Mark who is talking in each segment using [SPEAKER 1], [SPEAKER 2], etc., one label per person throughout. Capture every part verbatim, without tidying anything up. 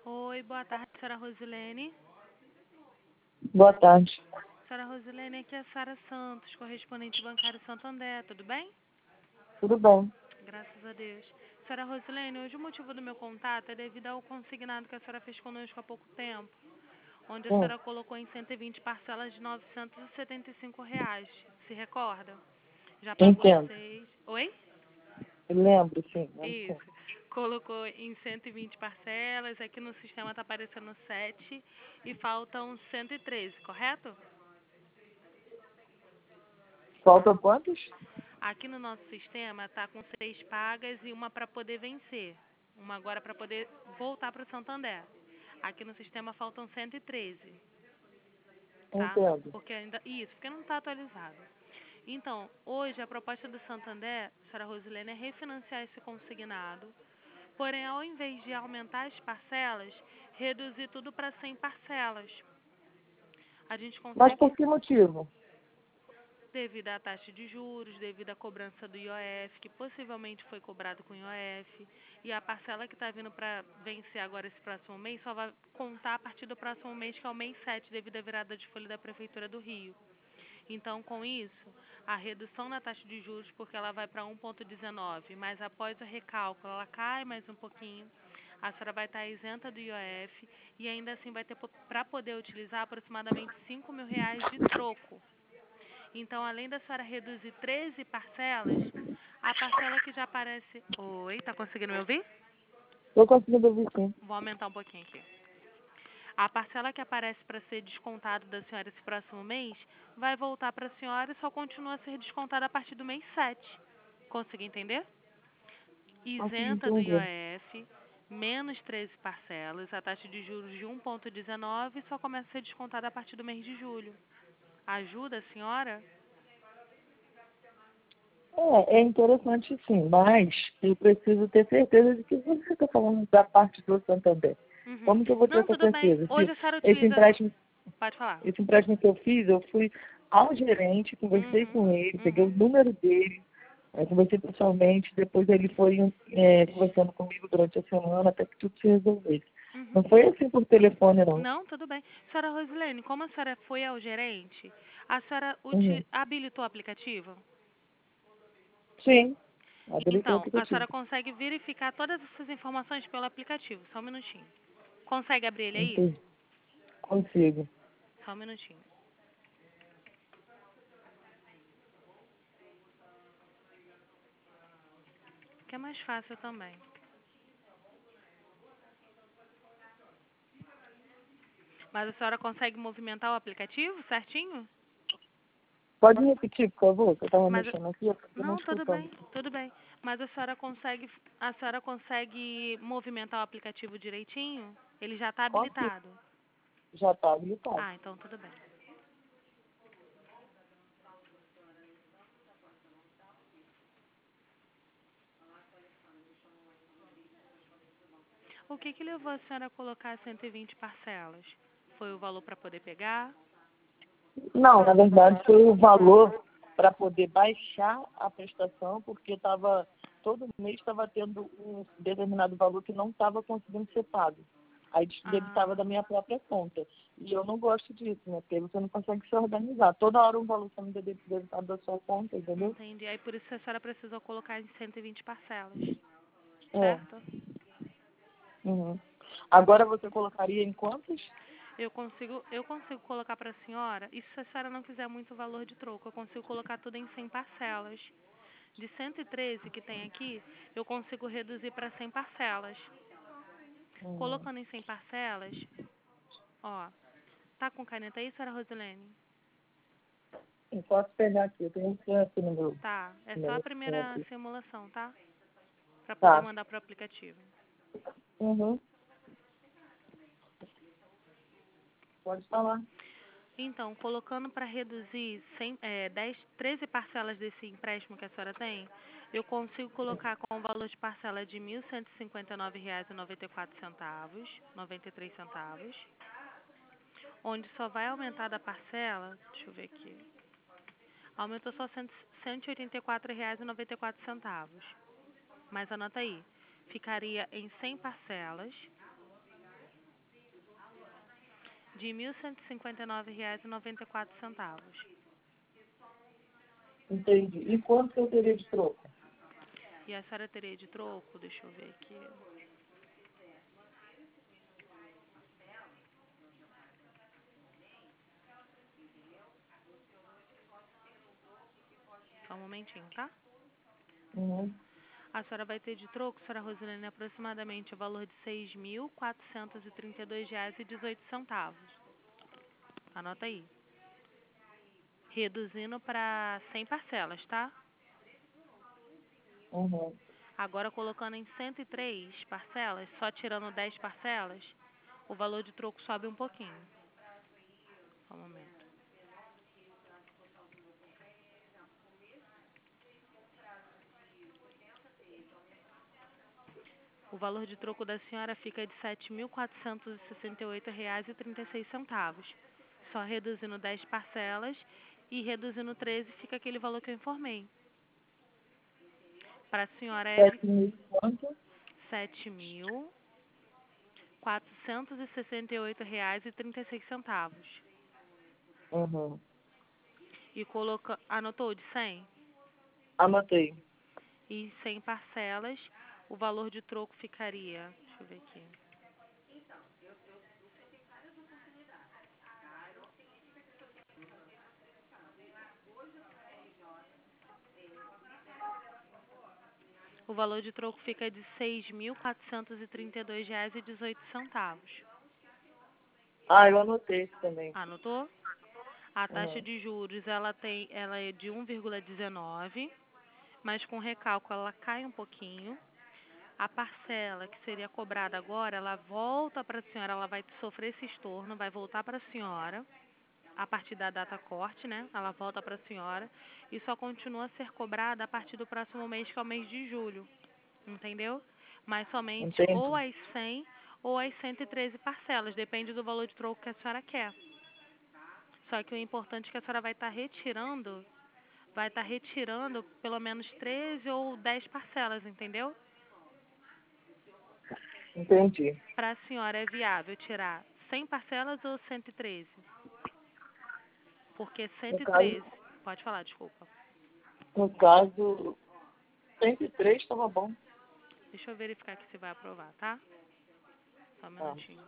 [SPEAKER 1] Oi, boa tarde, senhora Rosilene.
[SPEAKER 2] Boa tarde.
[SPEAKER 1] Senhora Rosilene, aqui é a Sara Santos, correspondente bancário Santander, tudo bem?
[SPEAKER 2] Tudo bem?
[SPEAKER 1] Graças a Deus. Senhora Rosilene, hoje o motivo do meu contato é devido ao consignado que a senhora fez conosco há pouco tempo, onde a
[SPEAKER 2] Hum,
[SPEAKER 1] senhora colocou em cento e vinte parcelas de novecentos e setenta e cinco reais. Se recorda? Já pagou
[SPEAKER 2] entendo.
[SPEAKER 1] seis. Oi?
[SPEAKER 2] Eu lembro, sim. Lembro, sim.
[SPEAKER 1] Isso. Colocou em cento e vinte parcelas, aqui no sistema está aparecendo sete e faltam cento e treze, correto?
[SPEAKER 2] Faltam quantos?
[SPEAKER 1] Aqui no nosso sistema está com seis pagas e uma para poder vencer. Uma agora para poder voltar para o Santander. Aqui no sistema faltam cento e treze, tá?
[SPEAKER 2] Entendo.
[SPEAKER 1] Porque ainda isso, porque não está atualizado. Então, hoje a proposta do Santander, senhora Rosilene, é refinanciar esse consignado. Porém, ao invés de aumentar as parcelas, reduzir tudo para cem parcelas. A gente
[SPEAKER 2] Mas
[SPEAKER 1] consegue,
[SPEAKER 2] por que motivo?
[SPEAKER 1] devido à taxa de juros, devido à cobrança do I O F, que possivelmente foi cobrado com I O F, e a parcela que está vindo para vencer agora esse próximo mês só vai contar a partir do próximo mês, que é o mês sete, devido à virada de folha da Prefeitura do Rio. Então, com isso, a redução na taxa de juros, porque ela vai para um vírgula dezenove, mas após o recálculo ela cai mais um pouquinho, a senhora vai estar isenta do I O F e ainda assim vai ter para poder utilizar aproximadamente cinco mil reais de troco. Então, além da senhora reduzir treze parcelas, a parcela que já aparece... Oi, tá conseguindo me ouvir?
[SPEAKER 2] Eu conseguindo ouvir, sim.
[SPEAKER 1] Vou aumentar um pouquinho aqui. A parcela que aparece para ser descontado da senhora esse próximo mês vai voltar para a senhora e só continua a ser descontada a partir do mês sete. Consegui entender?
[SPEAKER 2] Consegui
[SPEAKER 1] Isenta do
[SPEAKER 2] entender.
[SPEAKER 1] I O F, menos treze parcelas, a taxa de juros de um vírgula dezenove só começa a ser descontada a partir do mês de julho. Ajuda a senhora?
[SPEAKER 2] É, é interessante, sim, mas eu preciso ter certeza de que você está falando da parte do Santander.
[SPEAKER 1] Uhum.
[SPEAKER 2] Como que eu vou ter
[SPEAKER 1] Não,
[SPEAKER 2] essa
[SPEAKER 1] tudo bem.
[SPEAKER 2] certeza? Se
[SPEAKER 1] Hoje a senhora
[SPEAKER 2] esse
[SPEAKER 1] utiliza...
[SPEAKER 2] empréstimo,
[SPEAKER 1] Pode falar.
[SPEAKER 2] esse empréstimo que eu fiz, eu fui ao gerente, conversei
[SPEAKER 1] Uhum.
[SPEAKER 2] com ele, peguei o
[SPEAKER 1] Uhum.
[SPEAKER 2] número dele, aí conversei pessoalmente, depois ele foi é, conversando comigo durante a semana até que tudo se resolvesse.
[SPEAKER 1] Uhum.
[SPEAKER 2] Não foi assim por telefone, não.
[SPEAKER 1] Não, tudo bem. Senhora Rosilene, como a senhora foi ao gerente, a senhora
[SPEAKER 2] Uhum.
[SPEAKER 1] uti- habilitou o aplicativo?
[SPEAKER 2] Sim, habilitei o
[SPEAKER 1] Então, a
[SPEAKER 2] aplicativo.
[SPEAKER 1] senhora consegue verificar todas essas informações pelo aplicativo. Só um minutinho. Consegue abrir ele aí?
[SPEAKER 2] Entendi. Consigo.
[SPEAKER 1] Só um minutinho. Que é mais fácil também. Mas a senhora consegue movimentar o aplicativo certinho?
[SPEAKER 2] Pode repetir, por favor? Que eu estava
[SPEAKER 1] Mas
[SPEAKER 2] mexendo aqui, eu acabei não
[SPEAKER 1] não, tudo
[SPEAKER 2] escutando.
[SPEAKER 1] bem, tudo bem. Mas a senhora consegue, a senhora consegue movimentar o aplicativo direitinho? Ele já está
[SPEAKER 2] Consigo.
[SPEAKER 1] habilitado.
[SPEAKER 2] Já está habilitado.
[SPEAKER 1] Ah, então tudo bem. O que que levou a senhora a colocar cento e vinte parcelas? Foi o valor para poder pegar?
[SPEAKER 2] Não, na verdade foi o valor para poder baixar a prestação, porque tava, todo mês estava tendo um determinado valor que não estava conseguindo ser pago. Aí debitava
[SPEAKER 1] Ah,
[SPEAKER 2] da minha própria conta. E eu não gosto disso, né? Porque você não consegue se organizar. Toda hora um valor sendo debitado da sua conta, entendeu?
[SPEAKER 1] entendi. Aí por isso a senhora precisou colocar em cento e vinte parcelas,
[SPEAKER 2] É.
[SPEAKER 1] certo?
[SPEAKER 2] Uhum. Agora você colocaria em quantos?
[SPEAKER 1] Eu consigo, eu consigo colocar para a senhora, e se a senhora não quiser muito valor de troco, eu consigo colocar tudo em cem parcelas. De cento e treze que tem aqui, eu consigo reduzir para cem parcelas.
[SPEAKER 2] Uhum.
[SPEAKER 1] Colocando em cem parcelas, ó, tá com caneta aí, senhora Rosilene?
[SPEAKER 2] Eu posso pegar aqui, eu tenho que aqui no meu,
[SPEAKER 1] Tá, é
[SPEAKER 2] no
[SPEAKER 1] só a
[SPEAKER 2] meu
[SPEAKER 1] primeira
[SPEAKER 2] aqui.
[SPEAKER 1] simulação, tá? Para poder
[SPEAKER 2] Tá.
[SPEAKER 1] mandar pro aplicativo.
[SPEAKER 2] Uhum. Pode falar.
[SPEAKER 1] Então, colocando para reduzir cem, é, dez, treze parcelas desse empréstimo que a senhora tem, eu consigo colocar com o valor de parcela de mil cento e cinquenta e nove reais e noventa e quatro centavos, noventa e três centavos, onde só vai aumentar da parcela, deixa eu ver aqui, aumentou só cento e oitenta e quatro reais e noventa e quatro centavos. Mas anota aí, ficaria em cem parcelas, de mil cento e cinquenta e nove reais e noventa e quatro centavos.
[SPEAKER 2] Entendi. E quanto que eu teria de troco?
[SPEAKER 1] E a senhora teria de troco? Deixa eu ver aqui. Só um momentinho, tá?
[SPEAKER 2] Uhum.
[SPEAKER 1] A senhora vai ter de troco, senhora Rosilene, aproximadamente o valor de seis mil quatrocentos e trinta e dois reais e dezoito centavos. Anota aí. Reduzindo para cem parcelas, tá?
[SPEAKER 2] Uhum.
[SPEAKER 1] Agora colocando em cento e três parcelas, só tirando dez parcelas, o valor de troco sobe um pouquinho. Só um momento. O valor de troco da senhora fica de sete mil quatrocentos e sessenta e oito reais e trinta e seis centavos. Só reduzindo dez parcelas e reduzindo treze fica aquele valor que eu informei. Para a senhora é
[SPEAKER 2] Sete mil quanto?
[SPEAKER 1] sete mil quatrocentos e sessenta e oito reais e trinta e seis centavos.
[SPEAKER 2] Uhum.
[SPEAKER 1] E coloca, anotou de cem?
[SPEAKER 2] Anotei.
[SPEAKER 1] E cem parcelas, o valor de troco ficaria, deixa eu ver aqui. O valor de troco fica de seis mil quatrocentos e trinta e dois reais e dezoito centavos.
[SPEAKER 2] Ah, eu anotei isso também.
[SPEAKER 1] Anotou? A taxa
[SPEAKER 2] Uhum.
[SPEAKER 1] de juros, ela tem, ela é de um vírgula dezenove, mas com recálculo ela cai um pouquinho. A parcela que seria cobrada agora, ela volta para a senhora, ela vai sofrer esse estorno, vai voltar para a senhora, a partir da data corte, né? Ela volta para a senhora e só continua a ser cobrada a partir do próximo mês, que é o mês de julho, entendeu? Mas somente ou
[SPEAKER 2] Entendi.
[SPEAKER 1] as cem ou as cento e treze parcelas, depende do valor de troco que a senhora quer. Só que o importante é que a senhora vai estar retirando, vai estar retirando pelo menos treze ou dez parcelas, entendeu?
[SPEAKER 2] Entendi.
[SPEAKER 1] Para a senhora é viável tirar cem parcelas ou cento e treze? Porque
[SPEAKER 2] No
[SPEAKER 1] cento e
[SPEAKER 2] caso,
[SPEAKER 1] treze, pode falar, desculpa.
[SPEAKER 2] no caso, cento e três estava bom.
[SPEAKER 1] Deixa eu verificar aqui se vai aprovar, tá? Só um
[SPEAKER 2] Tá.
[SPEAKER 1] minutinho.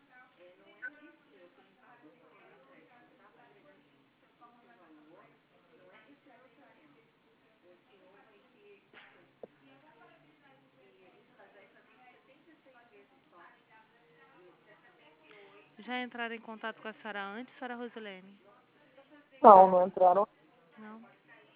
[SPEAKER 1] Já entraram em contato com a senhora antes, senhora Rosilene?
[SPEAKER 2] Não, não entraram.
[SPEAKER 1] Não?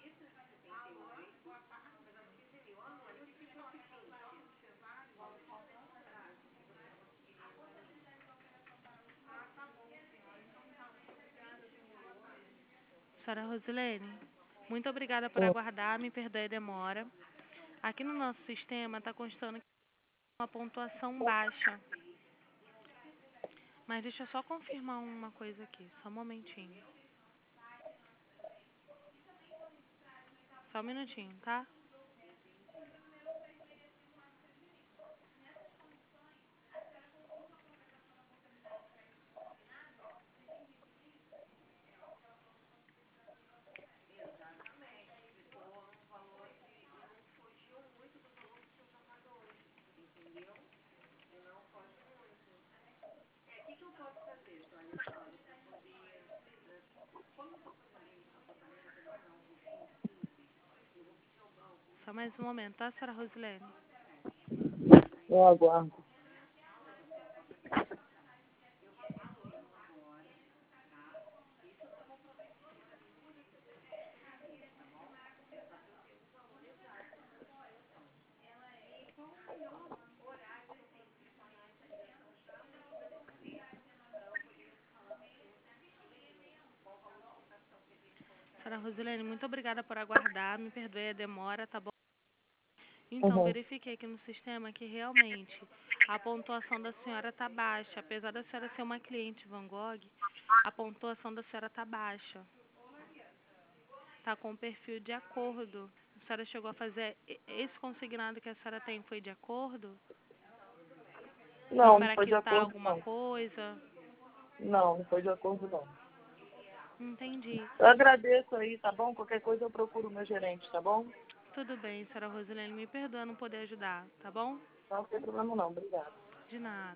[SPEAKER 1] Senhora Rosilene, muito obrigada por
[SPEAKER 2] Hum.
[SPEAKER 1] aguardar, me perdoe a demora. Aqui no nosso sistema está constando uma pontuação baixa. Mas deixa eu só confirmar uma coisa aqui, só um momentinho. Só um minutinho, tá? Só mais um momento, tá, senhora Rosilene?
[SPEAKER 2] Eu aguardo.
[SPEAKER 1] Senhora Rosilene, muito obrigada por aguardar, me perdoe a demora, tá bom? Então,
[SPEAKER 2] Uhum.
[SPEAKER 1] verifiquei aqui no sistema que realmente a pontuação da senhora está baixa. Apesar da senhora ser uma cliente Van Gogh, a pontuação da senhora está baixa. Está com o perfil de acordo. A senhora chegou a fazer e- esse consignado que a senhora tem foi de acordo? Foi
[SPEAKER 2] Não, não
[SPEAKER 1] para
[SPEAKER 2] foi de
[SPEAKER 1] quitar
[SPEAKER 2] acordo,
[SPEAKER 1] alguma
[SPEAKER 2] não.
[SPEAKER 1] coisa?
[SPEAKER 2] Não, não foi de acordo, não.
[SPEAKER 1] Entendi.
[SPEAKER 2] Eu agradeço aí, tá bom? Qualquer coisa eu procuro o meu gerente, tá bom?
[SPEAKER 1] Tudo bem, senhora Rosilene, me perdoa não poder ajudar, tá bom?
[SPEAKER 2] Não tem problema não, obrigada.
[SPEAKER 1] De nada.